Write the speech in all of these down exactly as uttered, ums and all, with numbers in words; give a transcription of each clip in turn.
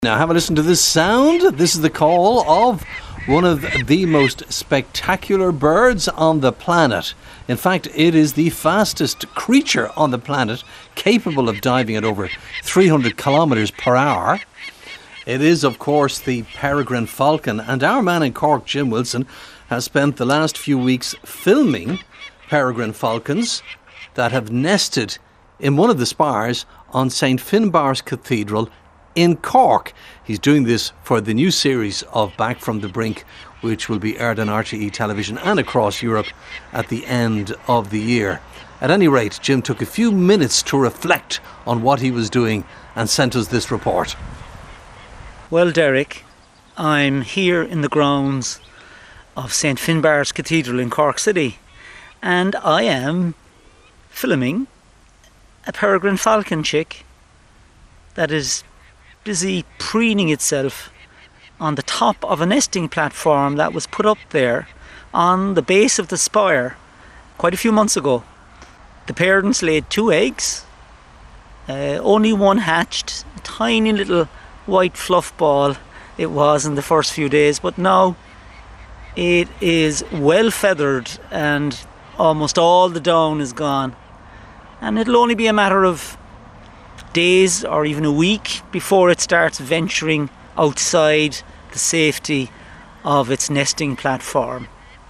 Now have a listen to this sound. This is the call of one of the most spectacular birds on the planet. In fact, it is the fastest creature on the planet, capable of diving at over three hundred kilometres per hour. It is, of course, the peregrine falcon, and our man in Cork, Jim Wilson, has spent the last few weeks filming peregrine falcons that have nested in one of the spires on Saint Finbarr's Cathedral in Cork. He's doing this for the new series of Back from the Brink, which will be aired on R T E television and across Europe at the end of the year. At any rate, Jim took a few minutes to reflect on what he was doing and sent us this report. Well, Derek, I'm here in the grounds of Saint Finbarr's Cathedral in Cork City, and I am filming a peregrine falcon chick that is busy preening itself on the top of a nesting platform that was put up there on the base of the spire quite a few months ago. The parents laid two eggs, uh, only one hatched, a tiny little white fluff ball it was in the first few days, but now it is well feathered and almost all the down is gone, and it'll only be a matter of days or even a week before it starts venturing outside the safety of its nesting platform.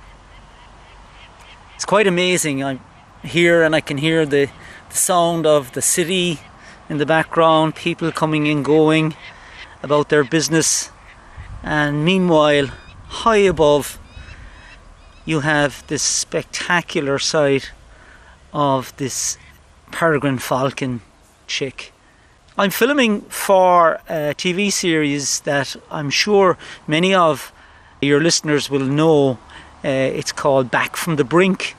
It's quite amazing. I'm here and I can hear the, the sound of the city in the background, people coming and going about their business, and meanwhile, high above, you have this spectacular sight of this peregrine falcon chick. I'm filming for a T V series that I'm sure many of your listeners will know. Uh, it's called Back from the Brink,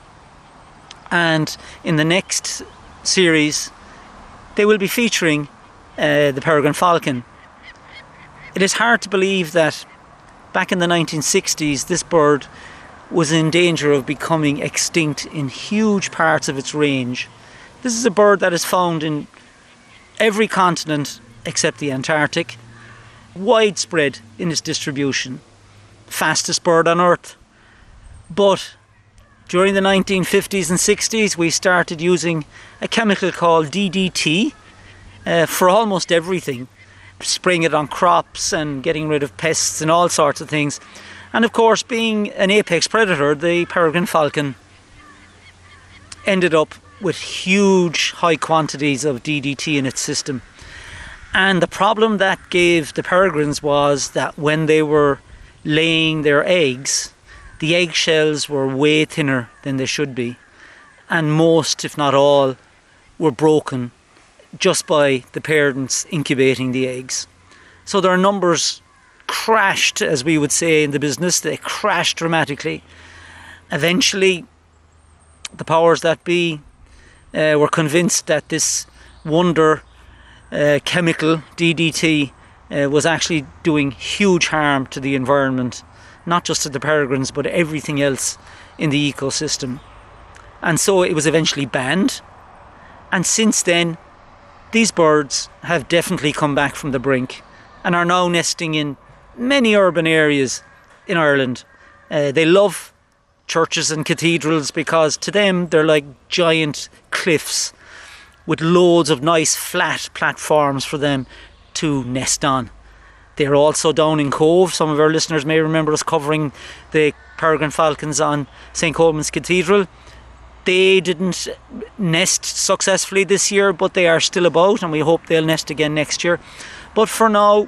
and in the next series they will be featuring uh, the peregrine falcon. It is hard to believe that back in the nineteen sixties this bird was in danger of becoming extinct in huge parts of its range. This is a bird that is found in every continent except the Antarctic, widespread in its distribution, fastest bird on earth. But during the nineteen fifties and sixties we started using a chemical called D D T uh, for almost everything, spraying it on crops and getting rid of pests and all sorts of things. And of course, being an apex predator, the peregrine falcon ended up with huge high quantities of D D T in its system. And the problem that gave the peregrines was that when they were laying their eggs, the eggshells were way thinner than they should be, and most, if not all, were broken just by the parents incubating the eggs. So their numbers crashed, as we would say in the business. They crashed dramatically. Eventually, the powers that be Uh, were convinced that this wonder uh, chemical, D D T, uh, was actually doing huge harm to the environment, not just to the peregrines but everything else in the ecosystem. And so it was eventually banned, and since then these birds have definitely come back from the brink and are now nesting in many urban areas in Ireland. Uh, they love churches and cathedrals because to them they're like giant cliffs with loads of nice flat platforms for them to nest on. They're also down in Cove. Some of our listeners may remember us covering the peregrine falcons on Saint Colman's Cathedral. They didn't nest successfully this year, but they are still about, and we hope they'll nest again next year. But for now,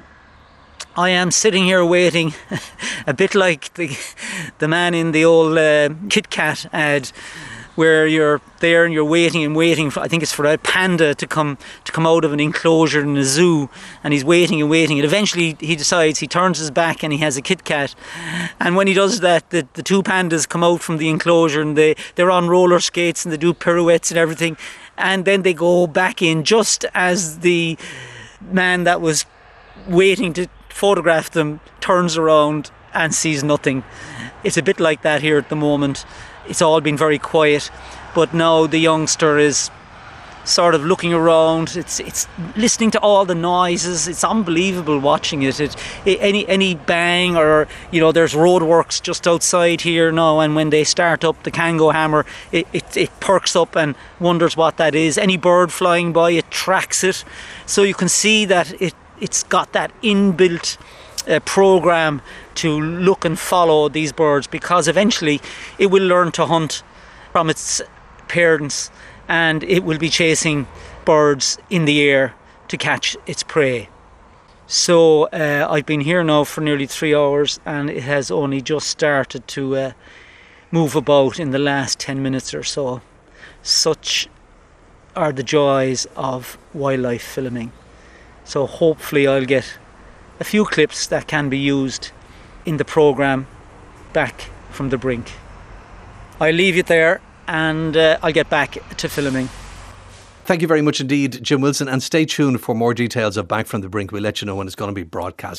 I am sitting here waiting, a bit like the the man in the old uh, Kit Kat ad, where you're there and you're waiting and waiting for, I think it's for a panda to come to come out of an enclosure in a zoo, and he's waiting and waiting, and eventually he decides, he turns his back and he has a Kit Kat, and when he does that, the, the two pandas come out from the enclosure and they, they're on roller skates and they do pirouettes and everything, and then they go back in just as the man that was waiting to photograph them turns around and sees nothing. It's a bit like that here at the moment. It's all been very quiet, but now the youngster is sort of looking around. It's it's listening to all the noises. It's unbelievable watching it. It, it any any bang, or you know, there's roadworks just outside here now, and when they start up the Kango hammer, it, it it perks up and wonders what that is. Any bird flying by, it tracks it. So you can see that it it's got that inbuilt uh, program to look and follow these birds, because eventually it will learn to hunt from its parents, and it will be chasing birds in the air to catch its prey. So uh, I've been here now for nearly three hours, and it has only just started to uh, move about in the last ten minutes or so. Such are the joys of wildlife filming. So hopefully I'll get a few clips that can be used in the programme Back from the Brink. I'll leave it there, and uh, I'll get back to filming. Thank you very much indeed, Jim Wilson, and stay tuned for more details of Back from the Brink. We'll let you know when it's going to be broadcast.